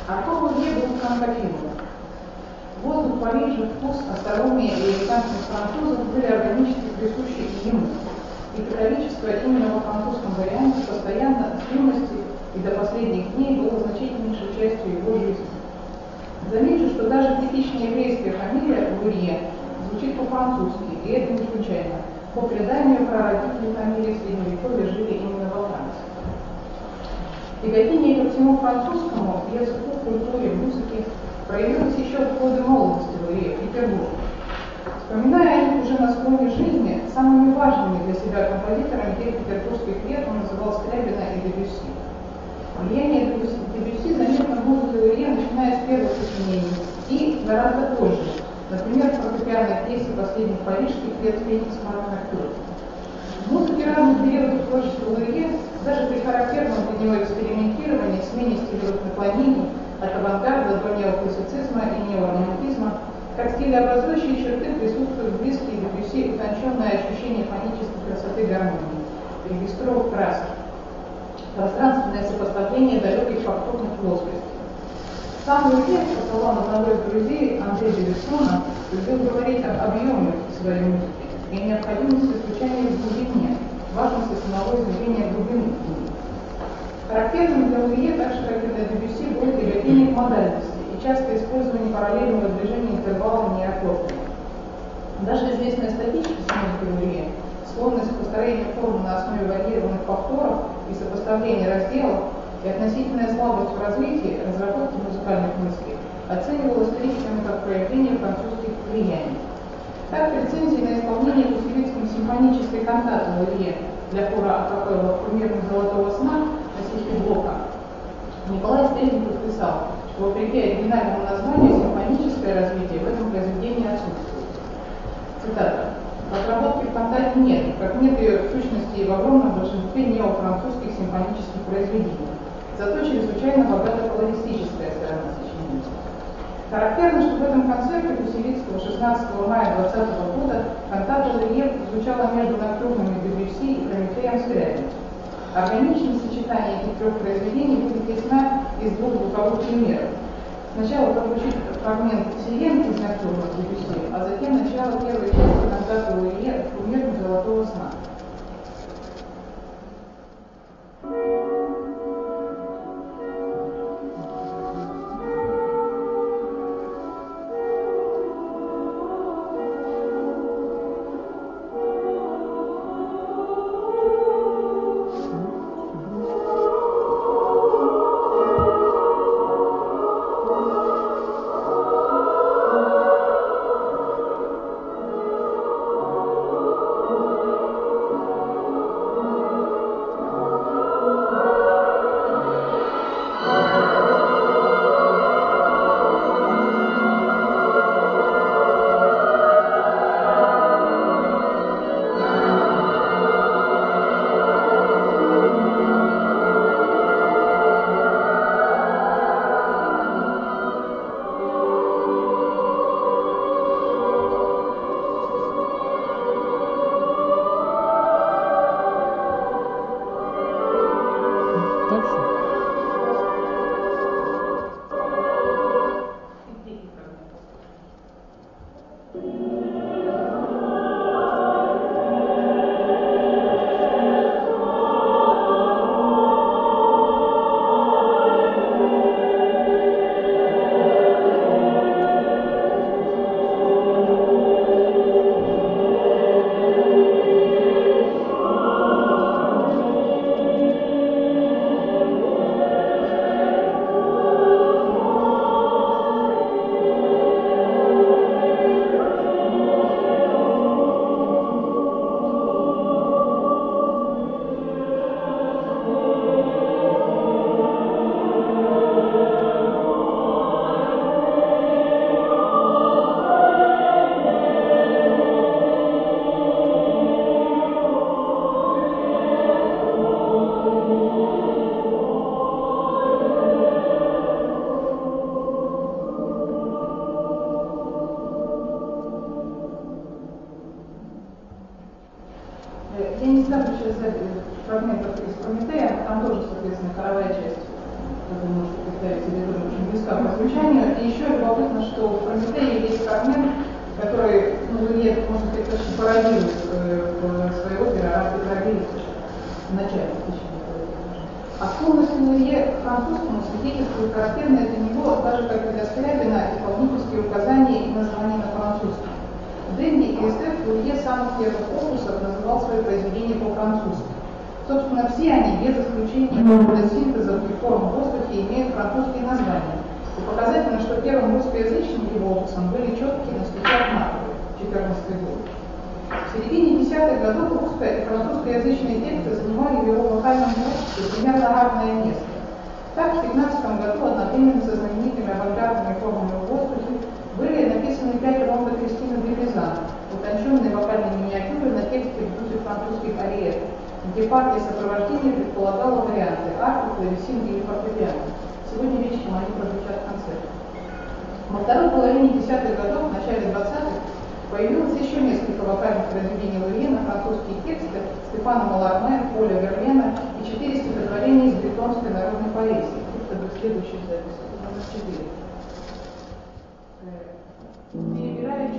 Артур Лурье был франкофилом. Воздух Парижа, вкус, остроумие и элегантность французов были органически присущи и ему. И католичество именно во французском варианте постоянно с юности и до последних дней было значительнейшей частью его жизни. Замечу, что даже типичная еврейская фамилия Лурье звучит по-французски, и это не случайно. По преданию, прародители фамилии Средневековья жили именно во Франции. Тяготение ко всему французскому, языку, культуре, музыке проявилось еще в годы молодости Лурье в Петербурге. Вспоминая о них уже на склоне жизни, самыми важными для себя композиторами тех петербургских лет он называл Скрябина и Дебюсси. Влияние Дебюсси заметно в музыке Лурье, начиная с первых сочинений и гораздо позже, например, в фортепианной пьесе последних парижских лет «Феникс Марк-Актер». В музыке разных периодов творчества Лурье, даже при характерном для него экспериментировании, смене стилевых наклонений от авангарда до неоклассицизма и неоромантизма, как стилеобразующие черты присутствуют близкие Дебюсси утонченное ощущение фонической красоты гармонии, регистровок краски, пространственное сопоставление далеких фактурных плоскостей. Сам Лурье, по словам одного из друзей Андре де Бессона, любил говорить об объеме своей музыки и необходимости звучания в глубине, важности самого измерения глубины в ней. Характерным для Лурье, так же как и для Дебюсси, было тяготение к модальности и частое использование параллельного движения интервалами и аккордами. Даже известная статичность музыки Лурье, склонность к построению формы на основе варьированных повторов и сопоставления разделов и относительная слабость в развитии разработки музыкальных мыслей оценивалась критиками как проявление французских влияний. Так, в рецензии на исполнение Куселицким симфонической кантаты Лурье для хора акапелла «Кумирных золотого сна» на стихи Блока Николай Стрельников писал, что вопреки оригинальному названию симфоническое развитие в этом произведении отсутствует. Цитата. «Отработки в кантате нет, как нет ее в сущности и в огромном большинстве неофранцузских симфонических произведений. Зато чрезвычайно богата колористическая сторона сочинения». Характерно, что в этом концерте Куселицкого 16 мая 2020 года кантата Лурье звучала между ноктюрнами Дебюсси и Прометеем Скрябина. Органичность сочетания этих трех произведений будет ясна из двух звуковых примеров. Сначала прозвучит фрагмент «Сирен» из ноктюрнов Дебюсси, а затем начало первой части кантаты Лурье «Кумирных золотого сна». Я не знаю, сейчас фрагмент из Прометея, там тоже, соответственно, хоровая часть как вы можете представить себе, тоже очень близка по звучанию. И еще любопытно, что в Прометее есть фрагмент, который, Лурье, можно сказать, очень пародирует в своей опере «Араб Петроградец» в начале 1900-х. А склонность Лурье к французскому свидетельствует характерное для него, даже как для Скрябина, исполнительские указания и названия на французском. Денди и эстет Лурье с самых первых опусов называл свои произведения по-французски. Собственно, все они, без исключения синтезов и форм в воздухе, имеют французские названия. И показательно, что первым русскоязычным его опусом были четкие на стихах Марковой, 14 год. В середине 10-х годов русское и французскоязычные тексты занимали в его вокальном творчестве примерно равное место. Так, в 15 году одновременно со знаменитыми авангардными формами в воздухе были написаны 5 ромбов Кристины де Пизан, утонченные вокальные миниатюры на тексте в духе французских ариет, где партия сопровождения предполагала варианты арфы, клавесин или фортепиано. Сегодня вечером они прозвучат в концерте. Во второй половине 10-х годов, в начале 20-х, появилось еще несколько вокальных произведений Лурье на французские тексты Стефана Маларме, Поля Верлена и 4 стихотворения из бретонской народной поэзии. Это будет следующая запись, номер 4. Перебирая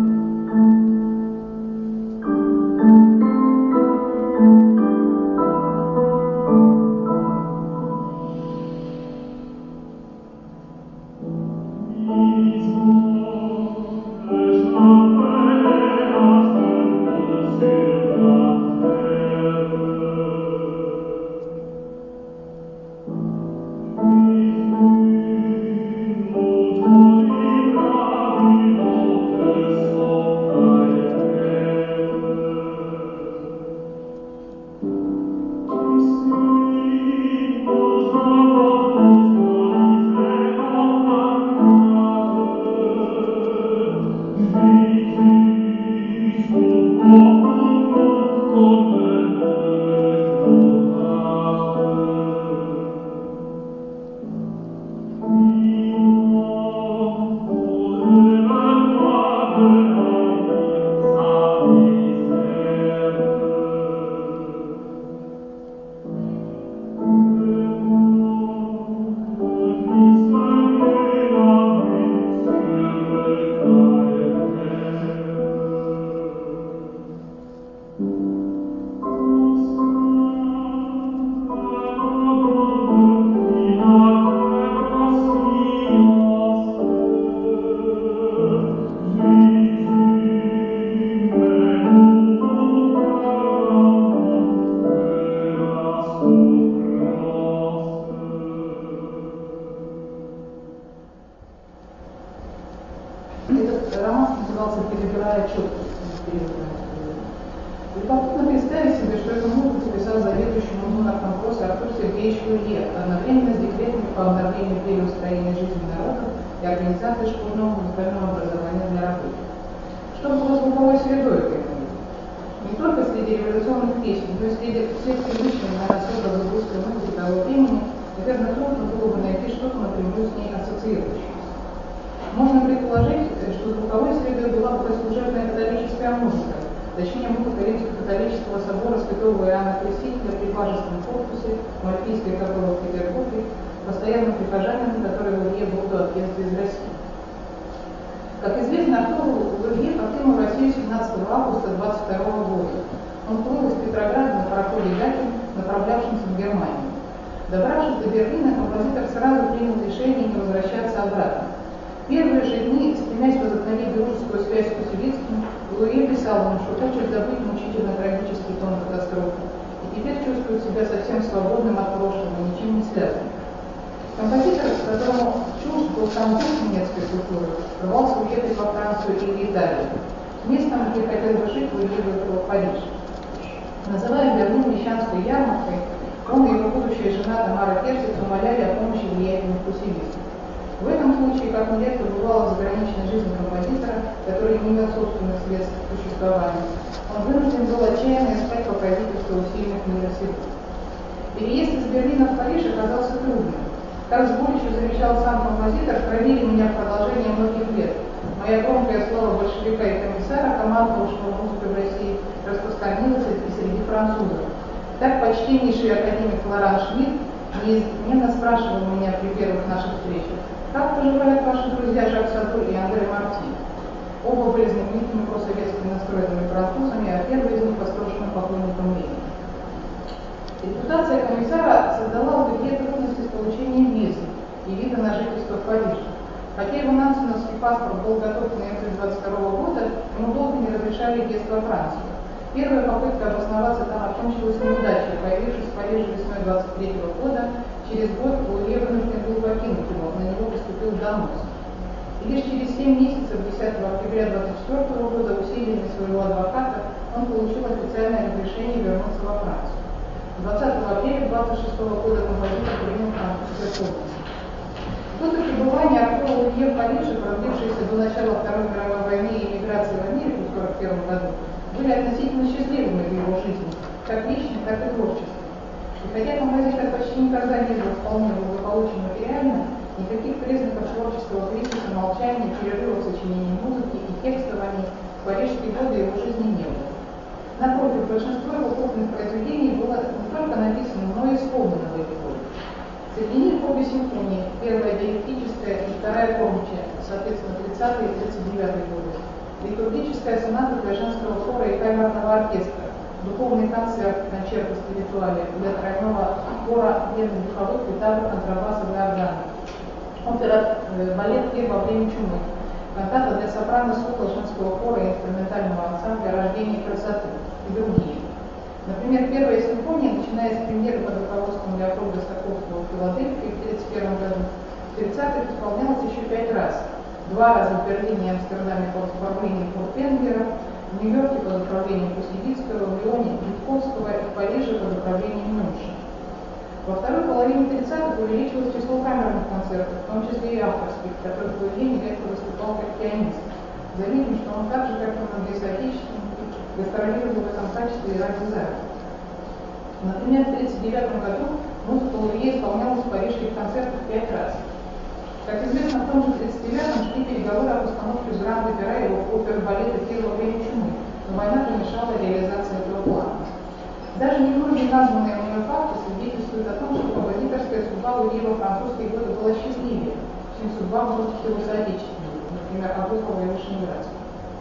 Любопытно представить себе, что эту музыку писал заведующий музыкальным конкурса Артур Сергеевич Лурье, одновременно с декретами по обновлению переустроения жизни народа и организации школьного музыкального образования для рабочих. Что было звуковой средой этой музыки? Не только среди революционных песен, но и среди всех привычных для нас образов русской музыки того времени, наверное, трудно было бы найти что-то напрямую с ней ассоциирующееся. Можно предположить, что звуковой средой была бы служебная католическая музыка, точнее музыка Римско-католического собора святого Иоанна Крестителя при Пажеском корпусе, Мальпийской капеллы в Петербурге, постоянным прихожанином, который Лурье был до отъезда из России. Как известно, Артур Лурье покинул Россию 17 августа 1922 года. Он плыл из Петрограда на пароходе «Гаки», направлявшемся в Германию. Добравшись до Берлина, композитор сразу принял решение не возвращаться обратно. Первые же дни, стремясь возобновить дружескую связь с Куселицким, Лурье писал ему, что хочет забыть мучительно трагический тон катастрофы, и теперь чувствует себя совсем свободным от прошлого, ничем не связанным. Композитор, которому чужд был сам дух немецкой культуры, рвался уехать во Францию или Италию. Местом, где хотел бы жить, Лурье выбрал Париж. Называя Берлин мещанской ярмаркой, он и его будущая жена Тамара Персик умоляли о помощи влиятельных куселистов. В этом случае, как нередко бывало в заграничной жизни композитора, который не имел собственных средств к существованию, он вынужден был отчаянно искать покровительство у сильных мира сил. Переезд из Берлина в Париж оказался трудным. Как с горечью замечал сам композитор, травили меня в продолжение многих лет. Моя громкое слово большевика и комиссара, командовавшего музыкой в России, распространилось и среди французов. Так почтеннейший академик Лоран Шмидт неизменно спрашивал меня при первых наших встречах: как поживают ваши друзья Жак Сату и Андре Марти? Оба были знаменитыми просоветски настроенными французами, а первый из них восторженным поклонником Ленина. Репутация комиссара создала у людей трудности с получением визы и вида на жительство в Париже. Хотя его нансеновский паспорт был готов в ноябре 1922 года, ему долго не разрешали въезд во Францию. Первая попытка обосноваться там окончилась неудачей. Появившись в Париже весной 1923 года, через год Луи вынужден был покинуть его, на него поступил донос. И лишь через 7 месяцев, 10 октября 1924 года, усилиями своего адвоката, он получил официальное разрешение вернуться во Францию. 20 апреля 1926 года композитор принял французское подданство. Годы пребывания актера Луи в Париже, продлившиеся до начала Второй мировой войны и эмиграции в Америку в 1941 году, были относительно счастливыми в его жизни, как лично, так и творчески. И хотя композитор почти никогда не был вполне благополучен материально, никаких признаков творческого кризиса, молчания, перерывов в сочинении музыки и текстований в парижские годы его жизни не было. Напротив, большинство его крупных произведений было не только написано, но и исполнено в эти годы. Среди них обе симфонии, первая диалектическая и вторая помничья, соответственно, 30-е и 39-е годы, литургическая соната для женского хора и камерного оркестра, духовный концерт концерта спиритуале для тройного хора, пленных духовых, гитары, контрабасов и органов, опера, балет «Пир во время чумы», кантата для сопрано, соло, женского хора и инструментального ансамбля «Рождение красоты» и другие. Например, первая симфония, начиная с премьеры под руководством Леопольда Стаховского в Филадельфии в 1931 году, в 30-х исполнялась еще 5 раз. 2 раза в Берлине и Амстердаме под управлением Фуртенгера, в Нью-Йорке под управлением Кусевицкого, в Лионе Витковского и в Париже под управлением Мюнша. Во второй половине 30-х увеличилось число камерных концертов, в том числе и авторских, в которых Луи нередко выступал как пианист. Заметим, что он так же, как и многие соотечественники, гастролировал в этом качестве и ради заработка. Например, в 1939 году музыка Луи исполнялась в парижских концертах 5 раз. Как известно, в том же 1939-м шли переговоры об установке в Гранд-Опера его опер-балета «Пир во время чумы», но война помешала реализации этого плана. Даже немногие названные мной факты свидетельствуют о том, что композиторская судьба Луи во французские годы была счастливее, чем судьба многих его соотечественников, например, Абухова и Вышнеградского.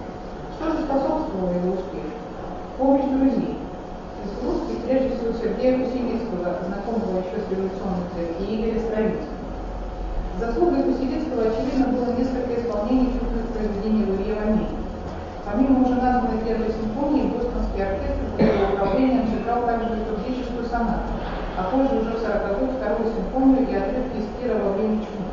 Что же способствовало его успеху? Помощь друзей. Из русских, прежде всего, Сергея Кусевицкого, знакомого еще с революционной церкви, и Игоря Стравинского. Заслугой Кусевицкого, очевидно, было несколько исполнений крупных произведений Луи в Америке. Помимо уже названной первой симфонии, бостонский оркестр под его управлением сыграл также литургическую сонату, а позже уже в 1940-х вторую симфонию и отрывки из «Пира во время чумы».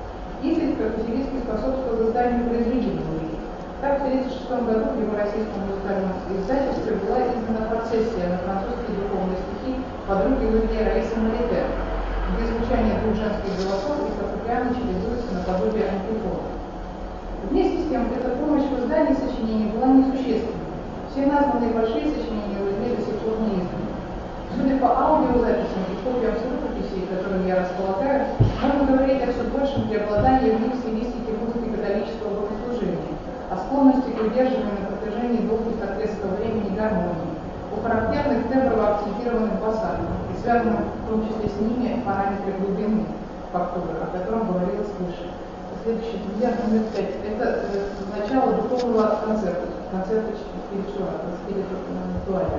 Изредка Кусевицкий способствовал изданию произведений Луи. Так, в 1936 году в его российском музыкальном издательстве была издана процессия на французские духовные стихи подруги Луи Раисы Маритер, где звучание 2 женских голосов и фортепиано чередуется наподобие антифона. Вместе с тем, эта помощь в издании сочинений была несущественной. Все названные большие сочинения Луи до сих пор не изданы. Судя по аудиозаписям и копиям с рукописей, которыми я располагаю, можно говорить о все большем преобладании в них стилистики музыки католического богослужения, о склонности к удерживанию на протяжении долгих отрезков времени гармонии, о характерных темброво-акцентированных басах и связанных в том числе с ними параметры глубины фактуры, о котором говорилось выше. Следующий пример, номер 5. Это начало духовного концерта, концерта спиритуаля.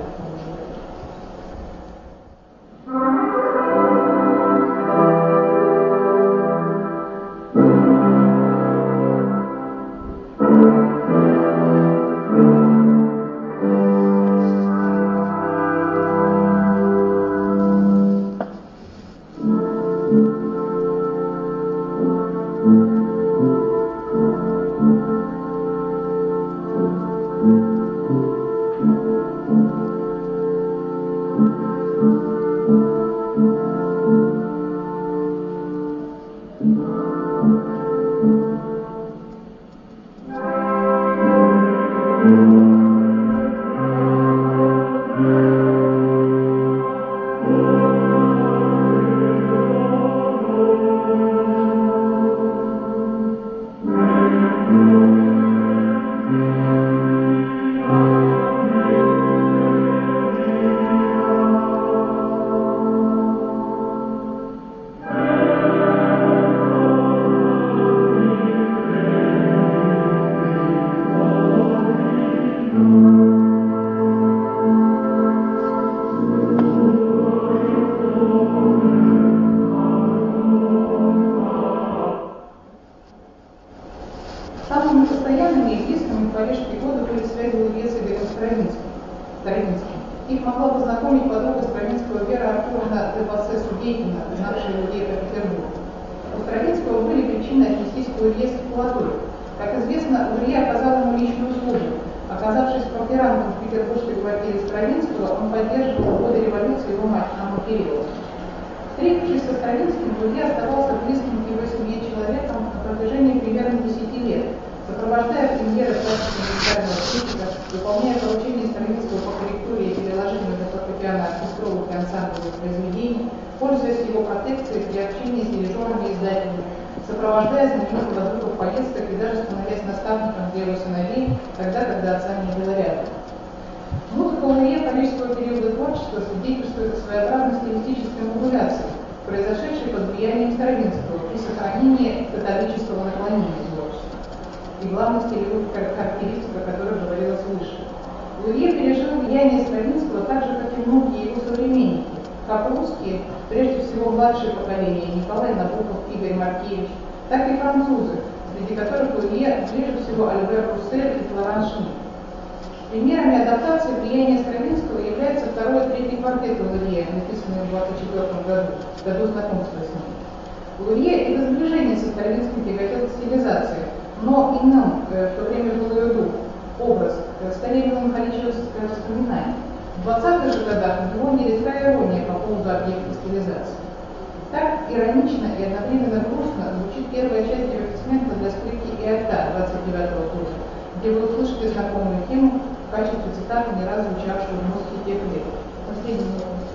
деятельно знавший людей по Петербургу. У Стравинского были причины отнестись к Лурье с теплотой. Как известно, Лурье оказал ему личную услугу. Оказавшись квартирантом в петербургской квартире Стравинского, он поддерживал в годы революции его мать Анну Кириллову. Встретившись со Стравинским, Лурье оставался близким к его семье человеком на протяжении примерно 10 лет, сопровождая премьеры классического музыкального критика, выполняя поручения Стравинского по корректуре и переложению на фортепиано оркестровых и ансамблевых произведений, пользуясь его протекцией при общении с дирижерами и издателями, сопровождая знаменитого друга в поездках и даже становясь наставником для его сыновей, тогда, когда отца не было рядом. Музыка Лурье парижского периода творчества свидетельствует о своеобразной стилистической модуляции, произошедшей под влиянием Стравинского при сохранении католического наклонения творчества и главной стилевой характеристика, о которой говорилось выше. Лурье пережил влияние Стравинского так же, как и многие его современники, как русские, прежде всего младшее поколение, Николай Набоков, Игорь Маркевич, так и французы, среди которых Лурье ближе всего Альбер Руссель и Флоран Шмидт. Примерами адаптации влияния Стравинского является второй и третий квартет Лурье, написанный в 1924 году знакомства с ним. Лурье и до сближения со Стравинским тяготел к стилизации, но иным, в то время был ее дух, образ, скорее меланхолическое воспоминание. В 20-х же годах у него нередка ирония по поводу объекта стилизации. Так иронично и одновременно грустно звучит первая часть дивертисмента для скрипки и альта 29-го года, где вы услышите знакомую тему в качестве цитаты, не раз звучавшую в музыке тех лет. Последний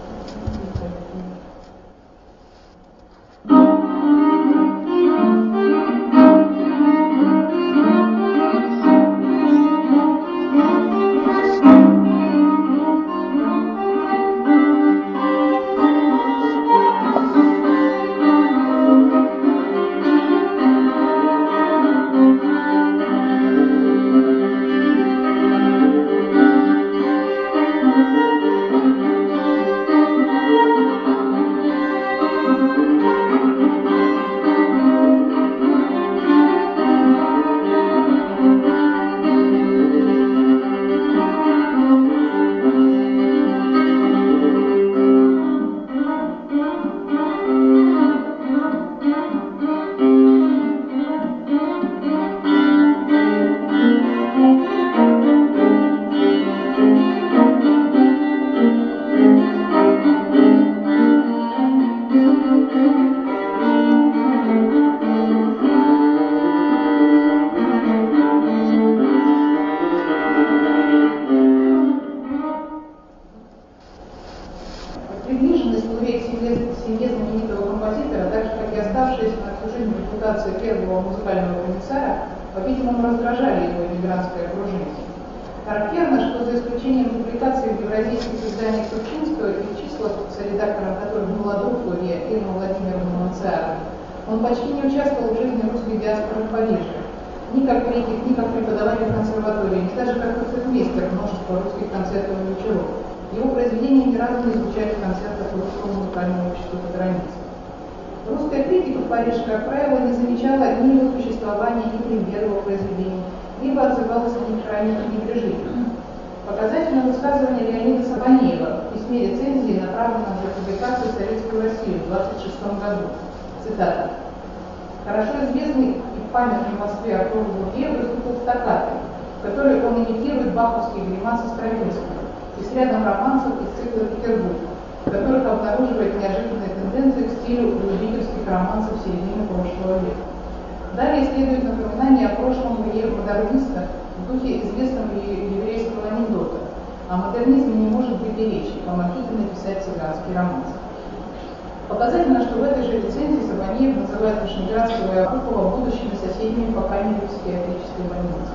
Он почти не участвовал в жизни русской диаспоры в Париже, ни как критик, ни как преподаватель консерватории, ни даже как концертмейстер множества русских концертов и вечеров. Его произведения ни разу не звучали в концертах Русского музыкального общества за границей. Русская критика в Париже, как правило, не замечала ни его существования, ни премьер его произведений, либо отзывалась о них крайне пренебрежительно. Показательное высказывание Леонида Сабанеева в письме рецензии, направленном для публикации в Советскую Россию в 1926 году. Цитата. «Хорошо известный и памятный в Москве Артур Лурье выступил в «Стаккато», в которой он имитирует баховские гримасы Стравинского, и с рядом романсов из цикла «Петербург», в которых обнаруживает неожиданные тенденции к стилю любительских романсов середины прошлого века. Далее следует напоминание о прошлом модерниста в духе известного еврейского анекдота. О модернизме не может быть и речи, помогите написать цыганский романс. Показательно, что в этой же рецензии Сабанеев называет Вышнеградского и Апухова будущими соседними по камере психиатрической больницы.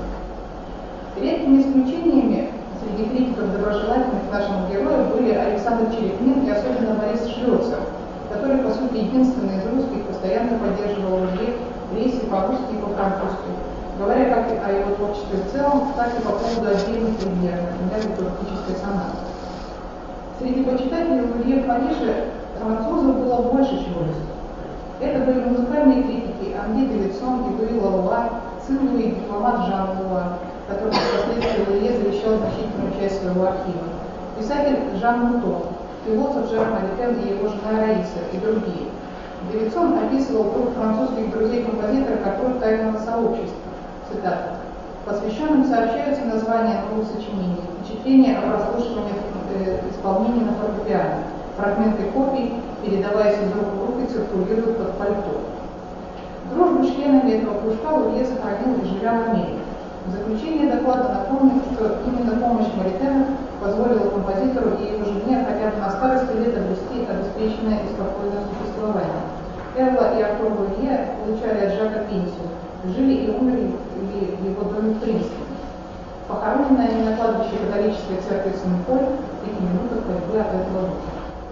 Редкими исключениями среди критиков доброжелательных нашему герою были Александр Черепнин и особенно Борис Шлёцер, который, по сути, единственный из русских постоянно поддерживал Лурье в рейсе по-русски и по-французски, говоря как о его творчестве в целом, так и по поводу отдельных премьер, например, литургической сонаты. Среди почитателей Лурье в Париже французов было больше, чем русских. Это были музыкальные критики Анри Девидсон и Луи Лалуа, сын Луи, дипломат Жан Лалуа, который впоследствии Лурье завещал значительную часть своего архива, писатель Жан Мутон, философ Жан Маритен и его жена Раиса и другие. Давидсон описывал круг французских друзей композитора как круг тайного сообщества. Цитата. Посвященным сообщаются названия новых сочинений, впечатления о прослушивании исполнений на фортепиано. Фрагменты копий, передаваясь из рук в руки, циркулируют под пальто. Дружбу с членами этого кружка Лурье сохранил и живя в Америке. В заключение доклада напомню, что именно помощь Маритена позволила композитору и его жене хотя бы на старости лет обрести обеспеченное и спокойное существование. Элла и Артур Лурье получали от Жака пенсию, жили и умерли в его доме в Принстоне. Похоронены они на кладбище католической церкви Сен-Поль в 5 минутах ходьбы от этого дома.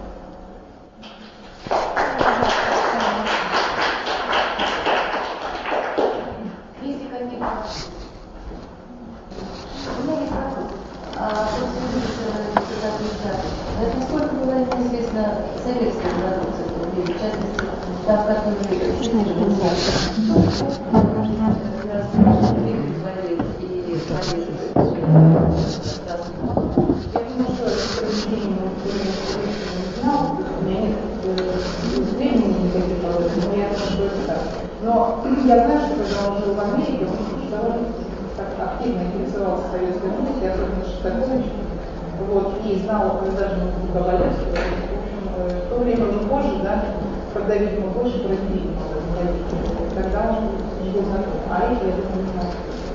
Насколько была известна советская продукция, в частности, там как-нибудь но я знаю, что когда он жил в Америке, он довольно активно интересовался советской музыкой, особенно Шостаковичем, вот, и знал даже музыку Ковалевского. В общем, в то время уже позже, да, когда, видимо, больше произведений, тогда он был знаком, а эти я думаю, не знаю.